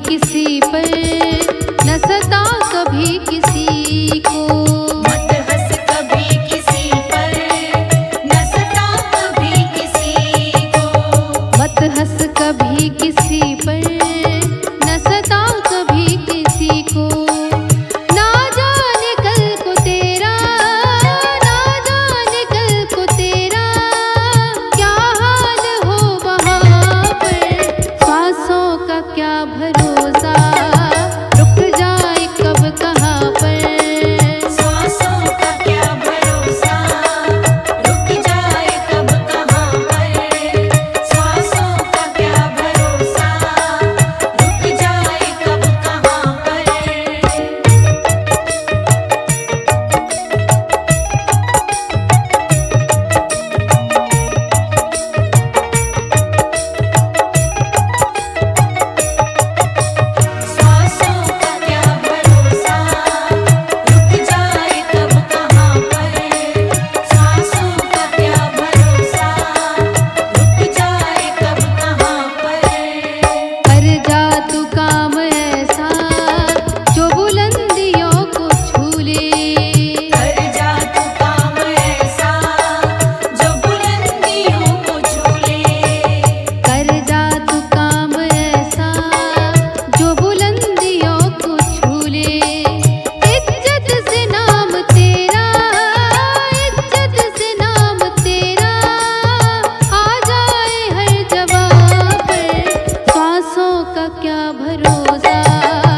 किसी पर न सता कभी किसी को। मत हंस कभी किसी पर न सता कभी किसी को। मत हंस कभी किसी पर न सता कभी किसी को। ना जाने कल को तेरा, ना जाने कल को तेरा क्या हाल हो वहाँ पर। सांसों का क्या भरोसा, रुक जाए कब कहाँ पर। सांसों का क्या भरोसा, रुक जाए कब कहाँ पर। सांसों का क्या भरोसा, रुक जाए कब कहाँ पर। सांसों का क्या भरोसा, रुक जाए कब कहाँ पर। सांसों का क्या भरोसा, रुक जाए कब कहाँ पर। कर जा तू काम ऐसा जो बुलंदियों को छू ले। कर जा तू काम ऐसा जो बुलंदियों को छू ले। कर जा तू काम ऐसा जो बुलंदियों को छू ले। इज्जत से नाम तेरा, इज्जत से नाम तेरा आ जाए हर जगह पर। सांसों का क्या भरोसा,